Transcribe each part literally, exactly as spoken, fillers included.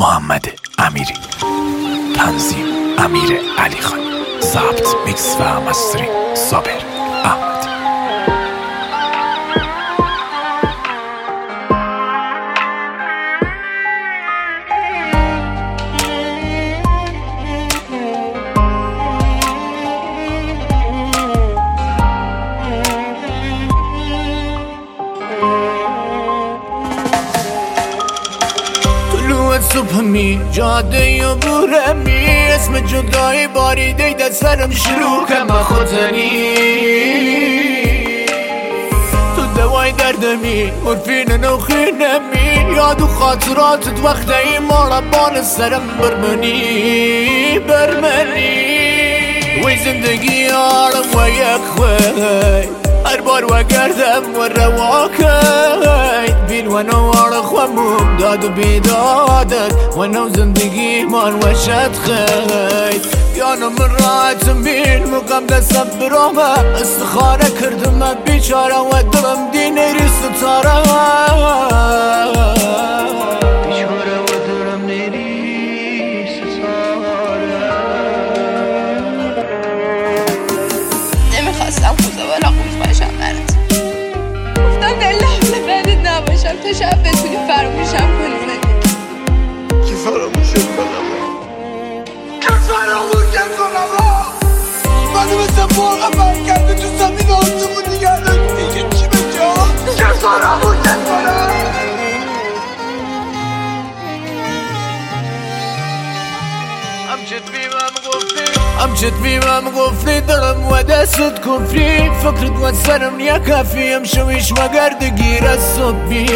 محمد امیری، تنظیم امیر علی خان، ضبط میکس و مسترینگ صابر احمد. صبحمی جاده یا بورمی، اسم جدایی باریده در سرم شروع کم خودنی. تو دوای دردمی مورفین نوخینمی، یاد و خاطراتت وقتی ما بان سرم برمنی برمنی. وی زندگی آرم و یک خوی هر بار و گردم و رواکید بین و نوار خوامم داد و بیدادت و نو زندگی من وشت خید. یانو من راحتم بین مقام دستم برامه، استخاره کردم بیچاره و دلم دینری ستاره. بیچاره و دلم نیری ستاره. نمیخواستم خوزه ولا خوز باشم برات، گفتم در لحظه بعدت نباشم تا شب بتونی فراموشم کنی زندگی. که فراموشم کنم که فراموشم کنم منو مثل باقا برگرده تو زمین آسمون دیگر دیگه چی به جا که فراموشم کنم. امجد بیمم گفتی دلم و دستت کفری، فکرت و سرم نیا کافی امشویش مگرد گیر از صبحی.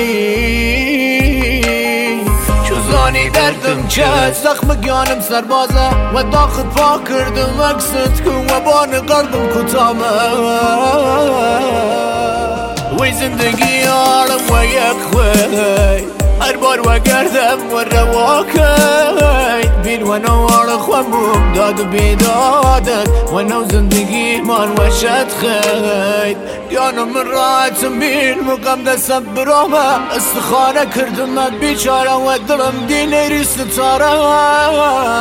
چوزانی دردم چه زخم گانم سربازه و داخل پا کردم اکست کن و بان قلبم کتامه. وی زندگی آرم و یک خوی هر بار و گردم و رواکید بین و نوار خوامم داد و بیدادت و نو زندگی من وشت خید. یانو من راحتم بین مقام دستم برامه، استخاره کردم بیچاره و دلم دینری ستاره.